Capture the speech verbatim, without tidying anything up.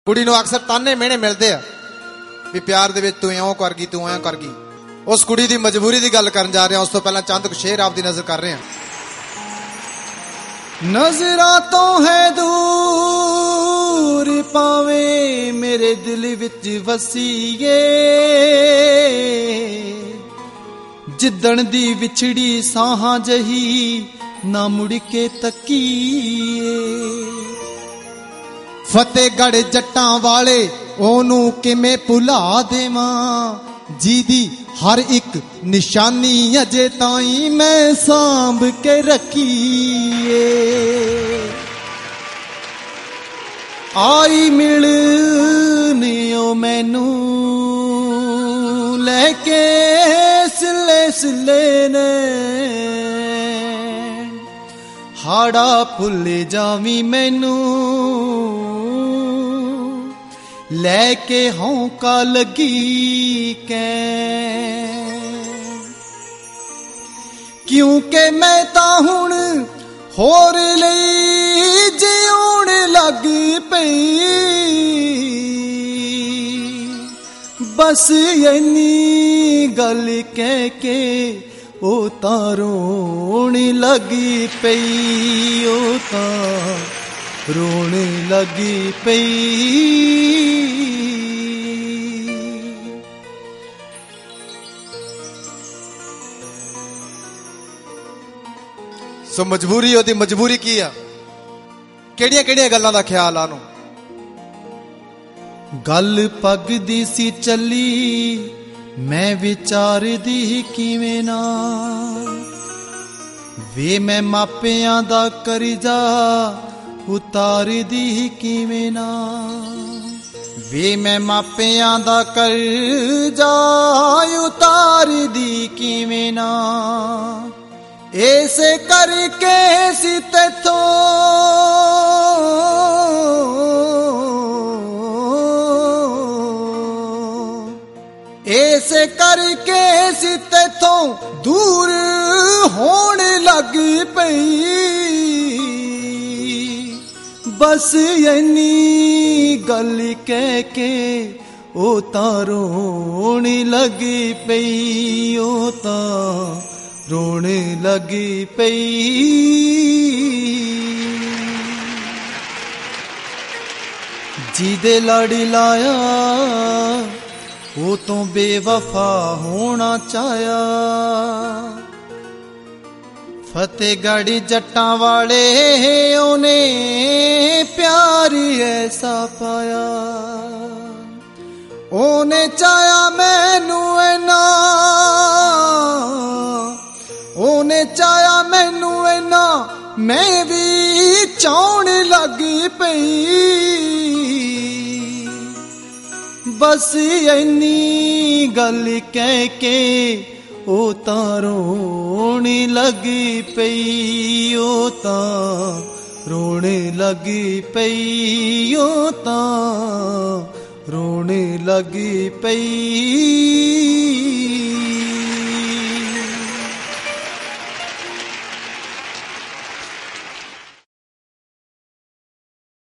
कुड़ी नूं अक्सर ताने मेहने मिलते आ भी प्यार दे विच तू इउं कर गई, तू ऐं कर गई। उस कुड़ी दी मजबूरी दी गल करन जा रहे हैं। उस तो पहला चंद क शेर आपदी नजर कर रहे हैं। नजरा तो है दूर पावे मेरे दिल विच वसीए, जिदण दी विछड़ी साहां जही ना मुड़ के तकीए। फतेहगढ़ जट्टां वाले ओनू किमें भुला देवां, जीदी हर एक निशानी अजे ताई मैं सांभ के रखीए। आई मिलने ओ मैनू लेके सिले सिले ने, हाड़ा भुल जावी मैनू लैके हौंका लगी कै, क्योंकि मैं ता हुण होर लई जिउण लग पई। बस इन्नी गल कह के ओ तां रोण लगी पई, ओ तां रोण लगी पई। सो मजबूरी ओदी मजबूरी की आ, केड़ियां केड़ियां गल्लां दा ख्याल आनू। गल पग दी सी चली मैं विचार दी किवें ना, वे मैं मापियां दा करजा उतार दी किवें ना, वे मैं मापियां दा करजा उतार दी किवें ना। ऐसे करके सी तेथों ऐसे करके सी तेथों दूर होने लग पई। बस इन्नी गल कह के ओ तां रोण लगी पई, ओ तां रोण लगी पई। जिदे लड़ लाया वो तो बेवफा होना चाया, फतेहगढ़ जट्टां वाले ओने प्यार ऐसा पाया। ओने चाया मैनू इना, ओने चाया मैनू इना, मैं भी चाहण लग पई। बस इन्नी गल कह के ओ तां रोण लगी पई, ओ तां रोण लगी पई, ओ तां रोण लगी पई।